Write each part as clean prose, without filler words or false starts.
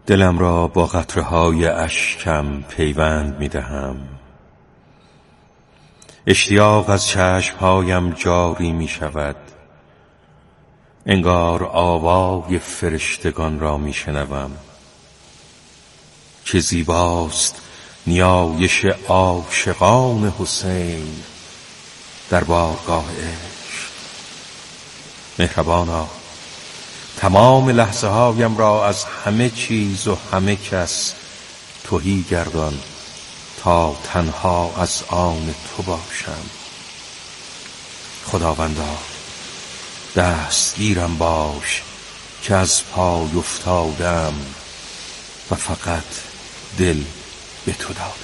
دلم را با قطره‌های اشکم پیوند می‌دهم. اشتیاق از چشمهایم جاری می‌شود. انگار آوای فرشتگان را می‌شنوم. چه زیباست نیایش عاشقان حسین در بارگاه عشق. مهربانا تمام لحظه هایم را از همه چیز و همه کس تهی گردان تا تنها از آن تو باشم. خداوندا دستگیرم باش که از پای افتادم و فقط دل به تو دادم.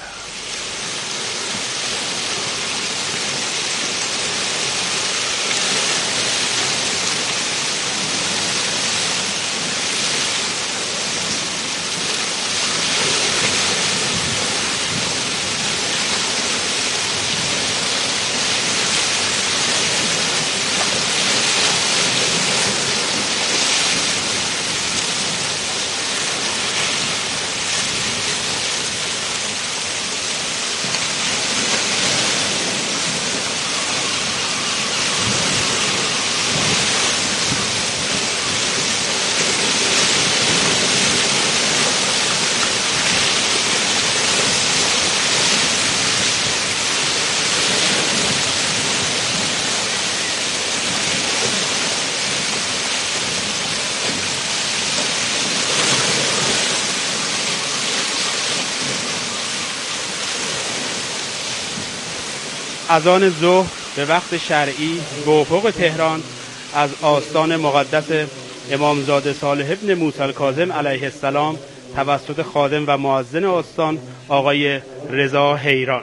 اذان ظهر به وقت شرعی به افق تهران از آستان مقدس امامزاده صالح ابن موسی الکاظم علیه السلام توسط خادم و مؤذن آستان آقای رضا حیران.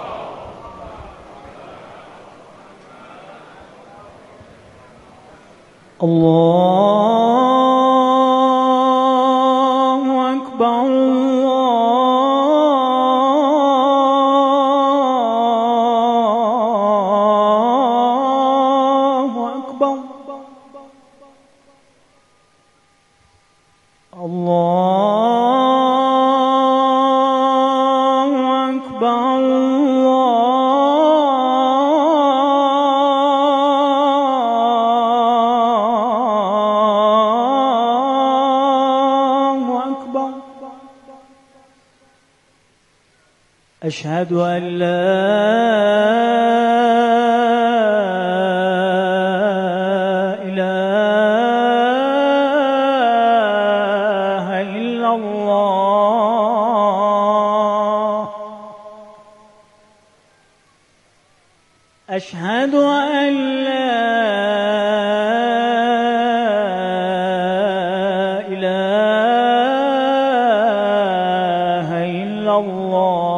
الله اکبر. أشهد أن لا إله إلا الله. أشهد أن لا إله إلا الله.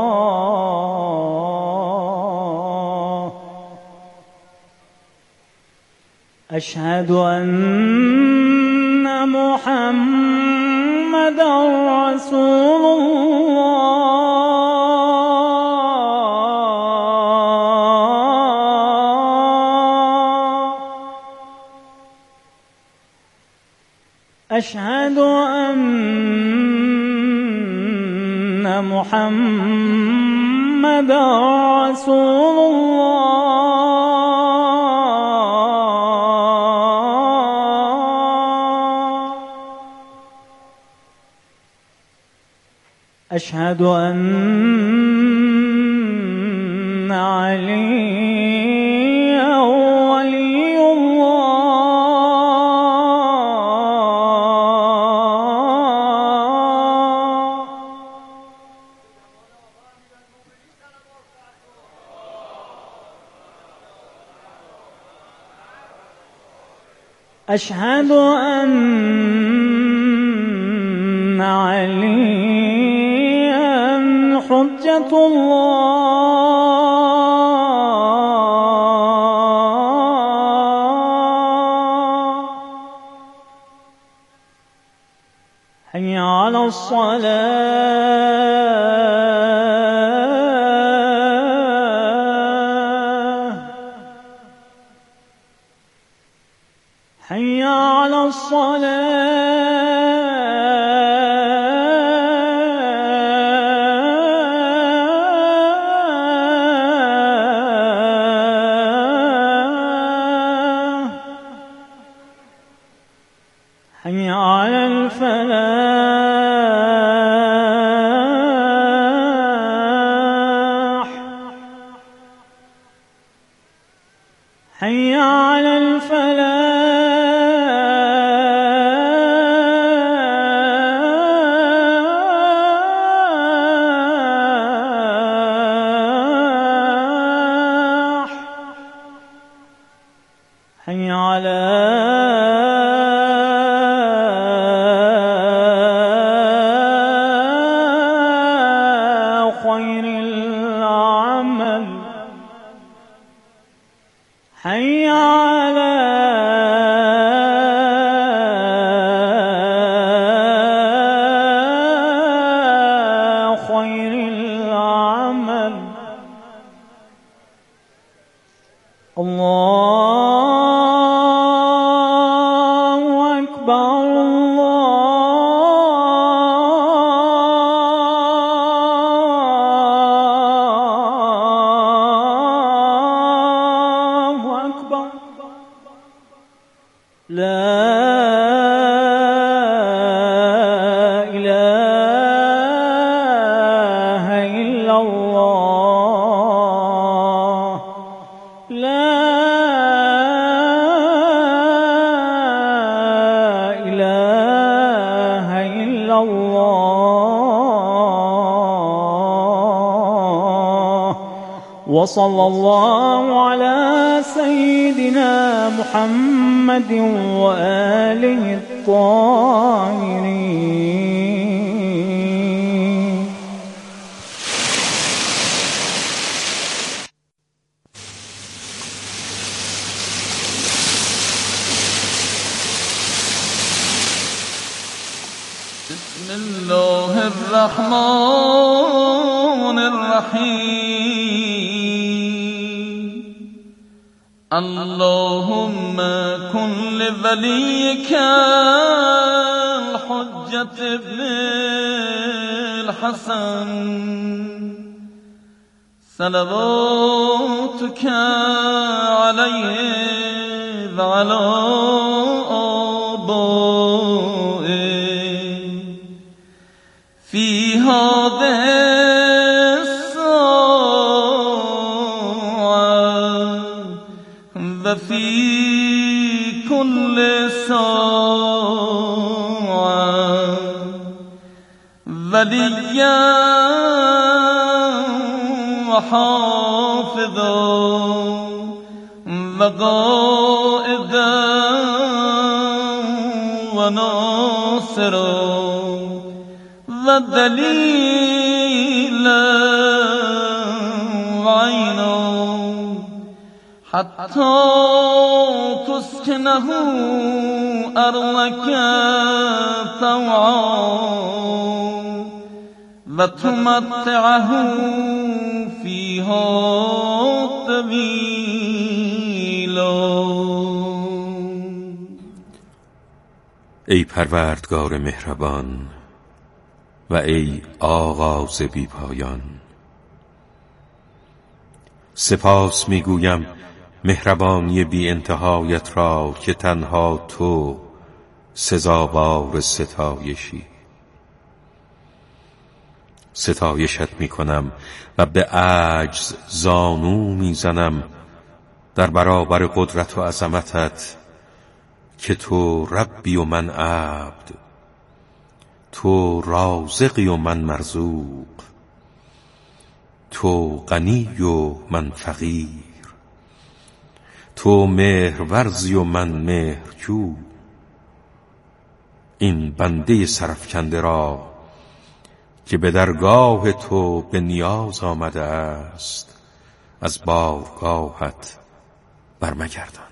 أشهد أن محمدًا رسول الله. أشهد أن محمدًا رسول الله. أشهد أن عليا ولي الله. أشهد أن عليا حجة الله. حي على الصلاة. حي على الصلاة. على الفلاح حي على الفلاح حي على خير العمل حي على خير العمل الله أكبر الله أكبر لا إله إلا الله لا إله إلا الله وصلى الله على سيدنا محمد وآله الطاهرين. بسم الله الرحمن الرحيم اللهم كن لوليك الحجة ابن الحسن صلواتك عليه وعلى آبائه في هذه الساعة وفي كل ساعة وليا وحافظا وقائدا وناصرا ودليلا وعينا حتى تسكنه أرضك طوعا وتمتعه فيها طويلا. ای پروردگار مهربان و ای آغاز بی پایان، سپاس میگویم مهربانی بی انتهایت را که تنها تو سزاوار ستایشی. ستایشت میکنم و به عجز زانو میزنم در برابر قدرت و عظمتت که تو ربی و من عبد، تو رازقی و من مرزوق، تو غنی و من فقیر، تو مهرورزی و من مهرجو. این بنده سرفکنده را که به درگاه تو به نیاز آمده است از بارگاهت برمگردان.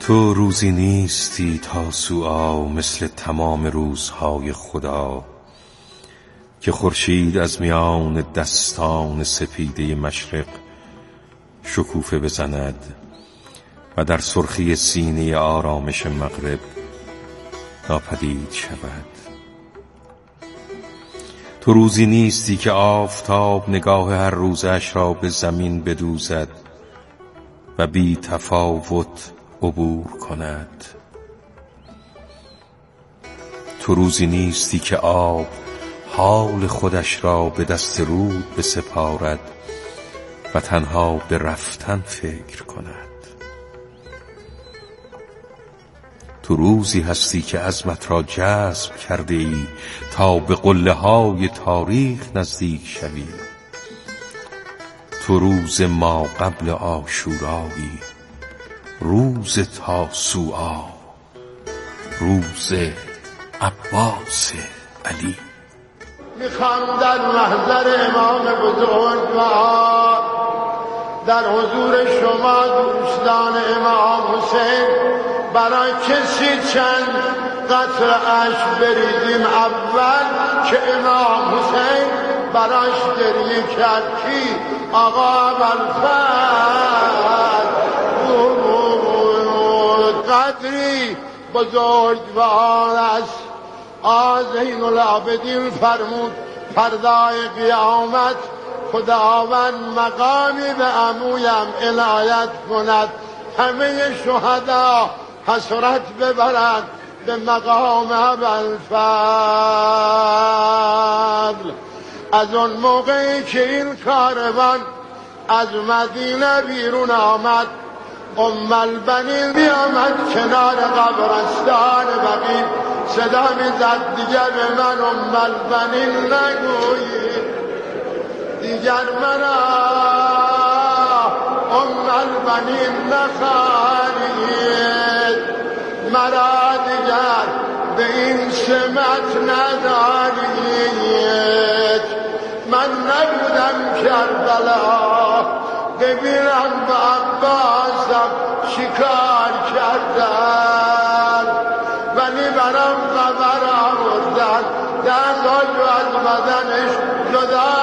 تو روزی نیستی تاسوعا مثل تمام روزهای خدا، که خورشید از میان دستان سپیده مشرق شکوفه بزند و در سرخی سینه آرامش مغرب ناپدید شود. تو روزی نیستی که آفتاب نگاه هر روزش را به زمین بدوزد و بی تفاوت عبور کند. تو روزی نیستی که آب حال خودش را به دست رود بسپارد و تنها به رفتن فکر کند. تو روزی هستی که عزمت را جذب کرده ای تا به قله های تاریخ نزدیک شوی. تو روز ما قبل عاشورایی، روز تاسوعا، روز عباس علی. میخوام در محضر امام بزرگوار در حضور شما دوستان امام حسین برای کسی چند قطره اشک بریزیم. اول که امام حسین براش گریه کرد. کی؟ آقا ابوالفضل قدری بزرگوار است. زین العابدین فرمود فردای قیامت خداوند مقامی به عمویم عنایت کند، همه شهدا حسرت ببرند به مقام ابوالفضل. از اون موقعی که این کاروان از مدینه بیرون آمد، ام البنین بیامد کنار قبرستان بقیع، صدا میزد دیگر به من ام البنین نگویید، دیگر مرا ام البنین نخوانید، مرا دیگر به این سمت ندارید. من نبودم کربلا ببینم با عباسم شکار کردن، ولی برام خبر آوردن دستاشو از بدنش جدا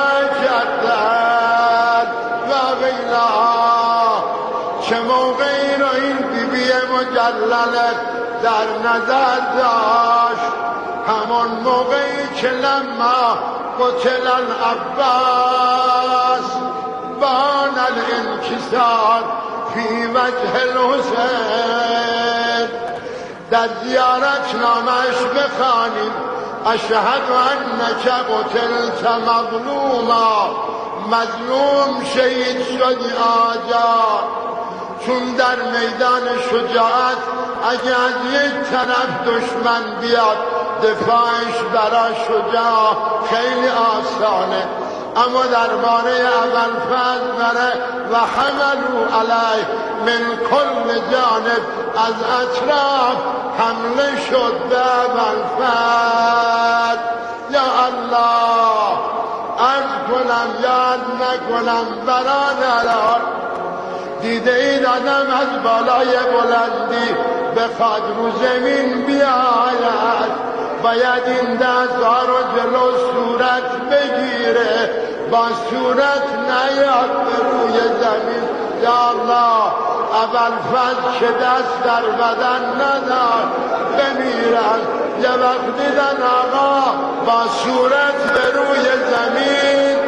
کردن. و ویلا چه موقعی رو این بیبی مجلله در نظر داشت، همون موقعی که لما قتل العباس بان الانکسار فی وجه الحسین. در زیارت نامش بخوانیم اشهد انک قتلت مظلوما، مظلوم شهید شدی آجا. چون در میدان شجاعت اگه از یک طرف دشمن بیاد دفاعش برای شجاع خیلی آسانه، اما درباره ابوالفضل بره و حملو علیه من کل جانب، از اطراف حمله شد به ابوالفضل. یا الله عرض کنم یاد نکنم برادران، دیده اید آدم از بالای بلندی بخواد رو زمین بیاید، باید این دست‌ها رو جلو صورت بگیره، با صورت نیاد به روی زمین. یا الله ابوالفضل که دست در بدن ندار بمیرن، یه وقت دیدن آقا با صورت به روی زمین.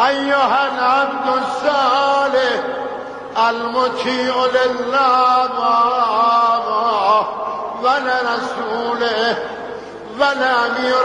ایها العبد الصالح المطیع لله و لرسوله و لامیر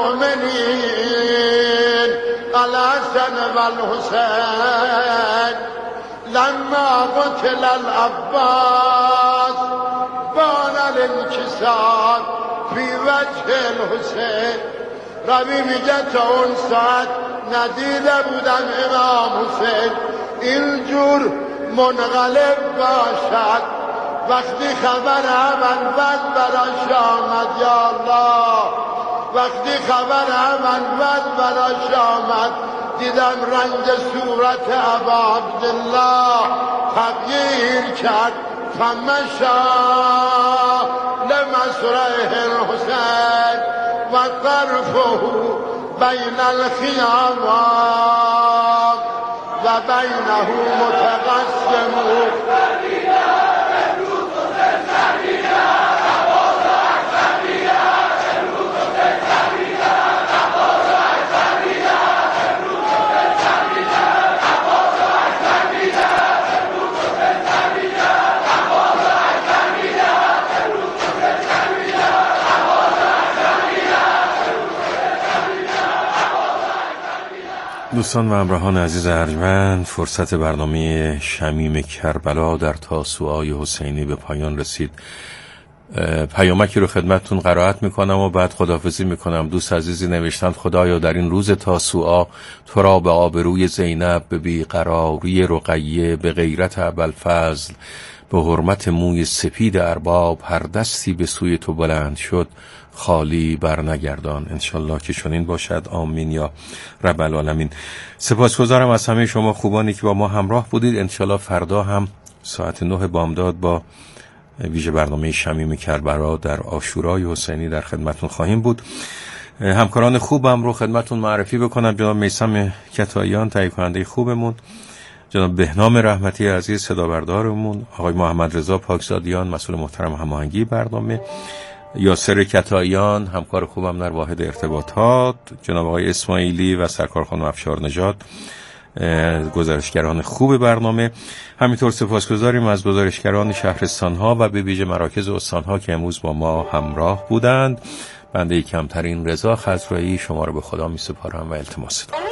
المؤمنین الحسن و الحسین لما قتل العباس بان الانکسار فی وجه الحسین. ربی میگه تا اون ساعت ندیده بودم امام حسین اینجور منقلب باشد. وقتی خبر عملبد براش آمد، یا الله، وقتی خبر عملبد براش آمد دیدم رنگ صورت ابا عبدالله تغییر کرد. فمشا لمسرعه الحسین و طرفه بین الخیامات و بینه متقسم. دوستان و همراهان عزیز ارجمند، فرصت برنامه شمیم کربلا در تاسوعای حسینی به پایان رسید. پیامکی رو خدمتتون قرائت میکنم و بعد خداحافظی میکنم. دوست عزیزی نوشتند خدایا در این روز تاسوعا تو را به آبروی زینب، به بیقراری رقیه، به غیرت ابوالفضل، به حرمت موی سپید ارباب هر دستی به سوی تو بلند شد خالی بر نگردان. انشالله که چنین باشد، آمین یا رب العالمین. سپاسگزارم از همه شما خوبانی که با ما همراه بودید. انشالله فردا هم ساعت 9 بامداد با ویژه برنامه شمیم کربلا در عاشورای حسینی در خدمتون خواهیم بود. همکاران خوبم رو خدمتون معرفی بکنم: جناب میثم کتاییان تهیه کننده خوبمون، جناب بهنام رحمتی عزیز صدابردارمون، آقای محمد رضا پاکزادیان مسئول محترم هماهنگی برنامه، یاسر کتاییان همکار خوبم در واحد ارتباطات، جناب آقای اسماعیلی و سرکار خانم افشار نژاد گزارشگران خوب برنامه. همینطور سپاسگزاریم از گزارشگران شهرستان‌ها و به ویژه مراکز استان‌ها که امروز با ما همراه بودند. بنده کمترین رضا خضرایی شما رو به خدا می‌سپارم و التماس دارم.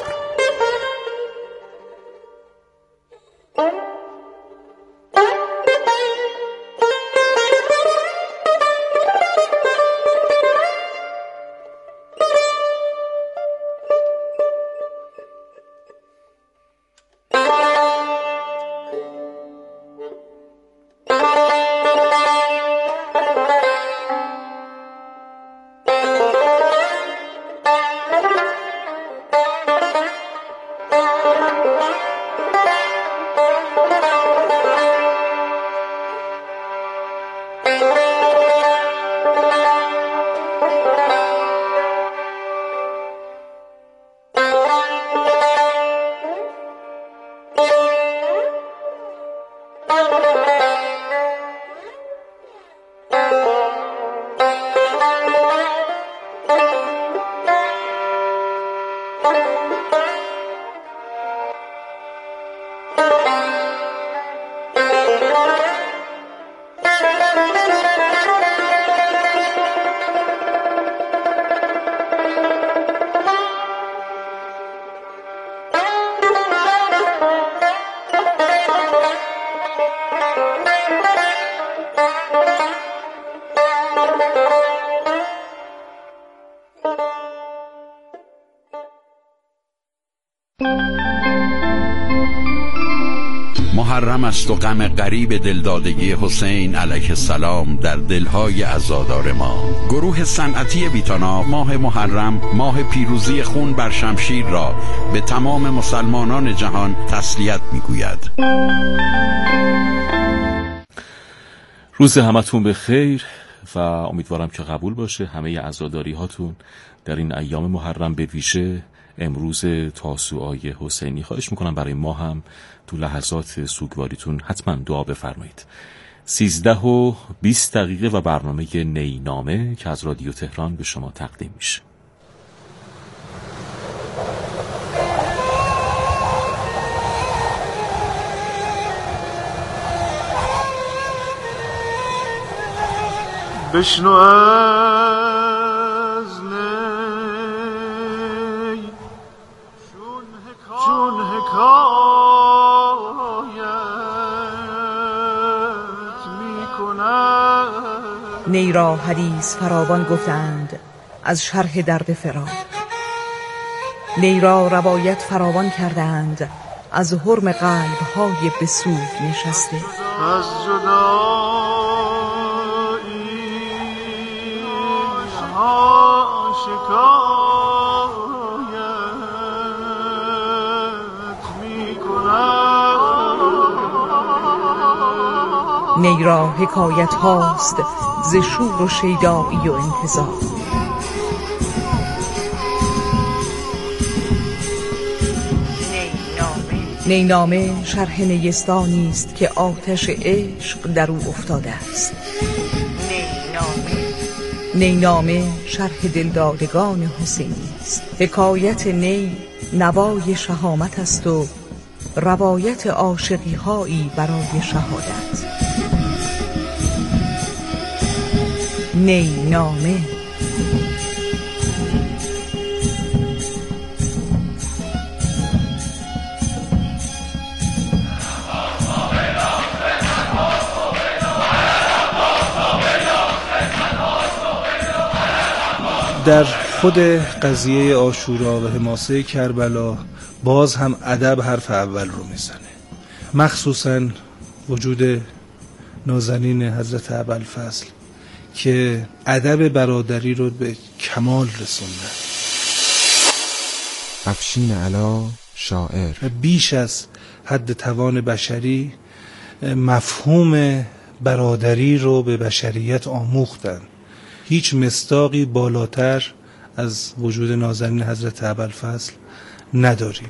محرم است و غم غریب دلدادگی حسین علیه السلام در دلهای عزادار ما. گروه صنعتی ویتانا ماه محرم، ماه پیروزی خون بر شمشیر را به تمام مسلمانان جهان تسلیت میگوید. روز همتون به خیر و امیدوارم که قبول باشه همه عزاداری هاتون در این ایام محرم، به ویژه امروز تاسوعای حسینی. خواهش میکنم برای ما هم تو لحظات سوگواریتون حتما دعا بفرمایید. 13:20 و برنامه نینامه که از رادیو تهران به شما تقدیم میشه. بشنو از نی چون حکایت می کند. نی را حدیث فراوان گفتند از شرح درد فراق، نی را روایت فراوان کردند از حرم قلب‌های به سود نشسته. از جدایی ها شکایت می کند. نی را حکایت هاست ز شور و شیدایی و انتظار. نی نامه شرح نیستانی است که آتش عشق در او افتاده است. نی نامه شرح دلدادگان حسینی است. حکایت نی نوای شهامت است و روایت عاشقی هایی برای شهادت. نی نامه در خود قضیه عاشورا و حماسه کربلا باز هم ادب حرف اول رو میزنه، مخصوصا وجود نازنین حضرت ابوالفضل که ادب برادری رو به کمال رسونده. افشین علا شاعر بیش از حد توان بشری مفهوم برادری رو به بشریت آموختن. هیچ مصداقی بالاتر از وجود نازنین حضرت ابوالفضل نداریم.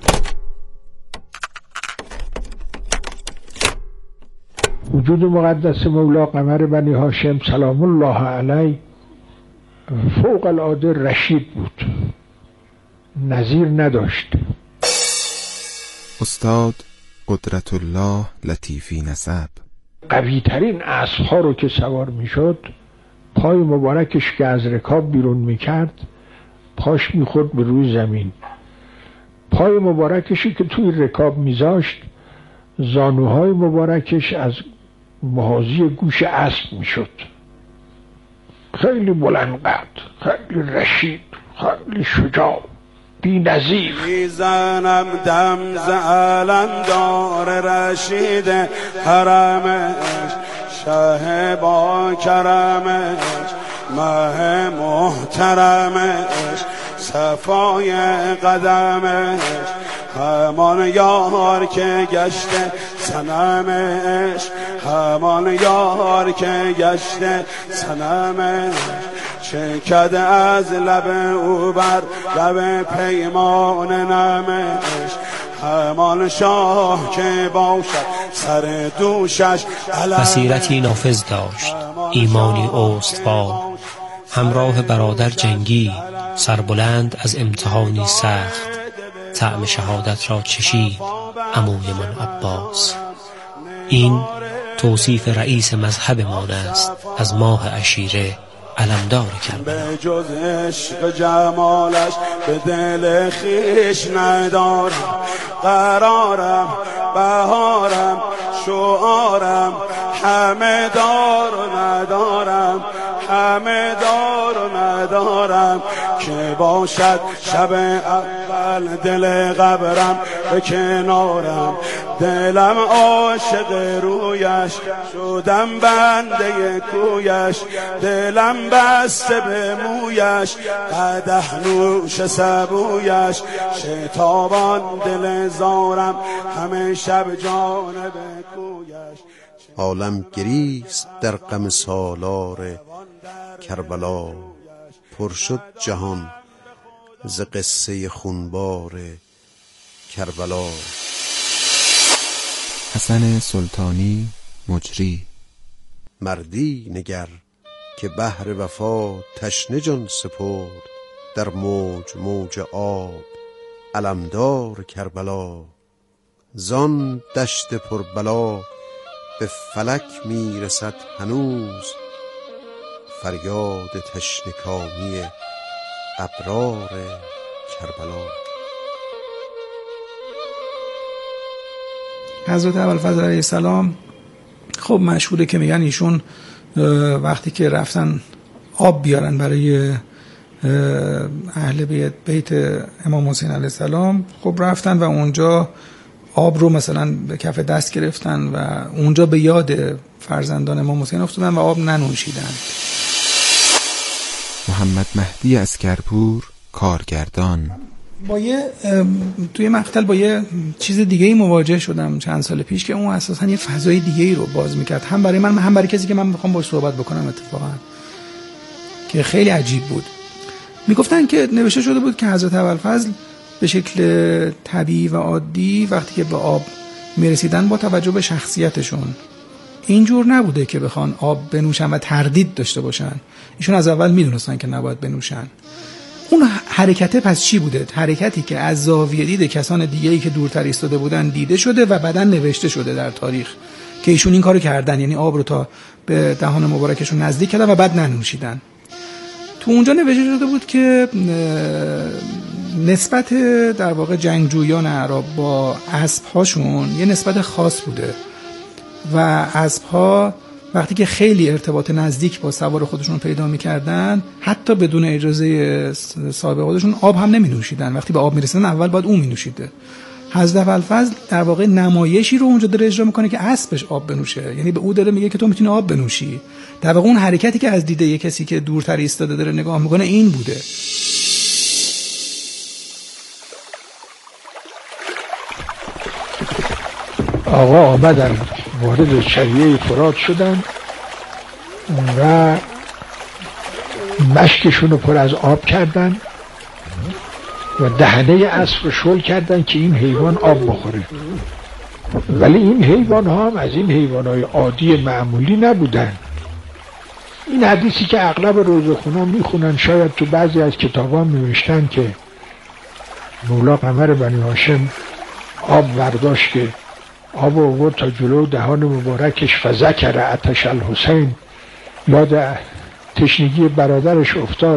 وجود مقدس مولا قمر بنی هاشم سلام الله علیه فوق العاده رشید بود، نظیر نداشت. استاد قدرت الله لطیفی نسب قوی ترین اسب‌ها رو که سوار میشد پای مبارکش که از رکاب بیرون میکرد پاش میخورد به روی زمین. پای مبارکشی که توی رکاب میذاشت زانوهای مبارکش از محاذی گوش اسب میشد. خیلی بلند قد، خیلی رشید، خیلی شجاع، بی نظیر. میزنم دم زعلندار رشید حرمش، شه با کرمش، مه محترمش، صفای قدمش، همان یار که گشته صنمش، همان یار که گشته صنمش، چکد از لب او بر لب پیمان نمش، همان شاه که باشد سر دوشش بصیرتی نافذ داشت، ایمانی استوار، همراه برادر جنگی، سربلند از امتحانی سخت، طعم شهادت را چشید عموی من عباس. این توصیف رئیس مذهبمان است از ماه عشیره علمدار کربلا. به جز عشق جمالش به دل خیش ندارم قرارم، بهارم شعارم، همه دار و ندارم، همه دار و ندارم، که باشد شب اول دل قبرم به کنارم، دلم عاشق رویش شدم بنده کویش، دلم بسته به مویش قدح نوش سبویش، شتابان دل زارم همه شب جانب کویش. عالم گریست در غم سالار کربلا، پر شد جهان ز قصه خونبار کربلا. حسن سلطانی مجری مردی نگر که بحر وفا تشنه جان سپرد، در موج موج آب علمدار کربلا. زان دشت پربلا به فلک میرسد هنوز، فریاد تشنکامی ابرار کربلا. حضرت ابوالفضل علیه السلام خب مشهوره که میگن ایشون وقتی که رفتن آب بیارن برای اهل بیت امام حسین علیه السلام، خب رفتن و اونجا آب رو مثلا به کف دست گرفتن و اونجا به یاد فرزندان امام حسین افتادن و آب ننوشیدن. محمد مهدی عسگرپور، کارگردان. با توی مقتل با یه چیز دیگه ای مواجه شدم چند سال پیش که اون اساسا یه فضای دیگه ای رو باز میکرد، هم برای من هم برای کسی که من میخوام باهاش صحبت بکنم اتفاقا، که خیلی عجیب بود. میگفتن که نوشته شده بود که حضرت ابوالفضل به شکل طبیعی و عادی وقتی که به آب میرسیدن با توجه به شخصیتشون اینجور نبوده که بخوان آب بنوشن و تردید داشته باشن. ایشون از اول میدونستن که نباید بنوشن. اون حرکته پس چی بوده؟ حرکتی که از زاویه دید کسان دیگه‌ای که دورتر ایستاده بودن دیده شده و بعداً نوشته شده در تاریخ که ایشون این کارو کردن، یعنی آب رو تا به دهان مبارکشون نزدیک کردن و بعد ننوشیدن. تو اونجا نوشته شده بود که نسبت در واقع جنگجویان اعراب با اسب‌هاشون یه نسبت خاص بوده و اسب‌ها وقتی که خیلی ارتباط نزدیک با سوار خودشون پیدا می‌کردن حتی بدون اجازه صاحب خودشون آب هم نمی‌نوشیدن. وقتی به آب می‌رسیدن اول باید اون می‌نوشیده. حضرت ابوالفضل در واقع نمایشی رو اونجا داره اجرا می‌کنه که اسبش آب بنوشه، یعنی به او داره میگه که تو می‌تونی آب بنوشی. در واقع اون حرکتی که از دیده یه کسی که دورتر ایستاده داره نگاه می‌کنه این بوده. آقا آمدن وارد شریعه فرات شدن و مشکشون رو پر از آب کردن و دهنه اسب رو شل کردن که این حیوان آب بخوره. ولی این حیوان ها هم از این حیوان های عادی معمولی نبودن. این حدیثی که اغلب روزخونا میخونن، شاید تو بعضی از کتابان نوشتن که مولا قمر بنی هاشم آب برداشت که آب آورد تا جلو دهان مبارکش فذکر عطش الحسین، یاد تشنگی برادرش افتاد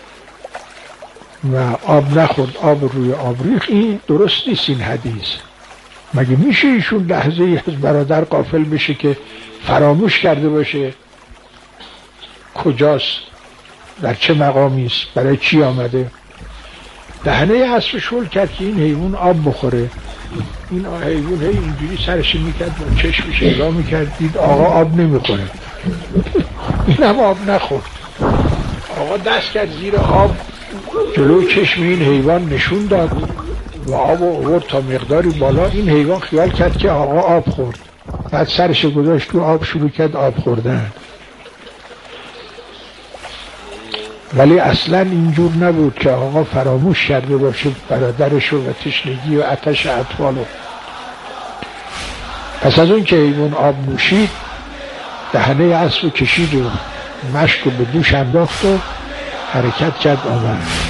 و آب نخورد، آب روی آب ریخت. این درست نیست این حدیث. مگه میشه ایشون لحظه از برادر غافل بشه که فراموش کرده باشه کجاست، در چه مقامی است، برای چی آمده؟ دهنه اسب شل کرد که این حیوان آب بخوره. این حیوان اینجوری سرش میکرد و چشمش نگاه میکرد، دید آقا آب نمیخوره، اینم آب نخورد. آقا دست کرد زیر آب، جلو چشم این حیوان نشون داد و آب آورد تا مقداری بالا. این حیوان خیال کرد که آقا آب خورد، بعد سرش گذاشت تو آب، شروع کرد آب خوردن. ولی اصلا اینجور نبود که آقا فراموش کرده باشه برادرشو و تشنگی و آتش اطفالو. پس از اون که حیوان آب نوشید، دهنه اسب کشید و مشک رو به دوش انداخت و حرکت کرد آمد.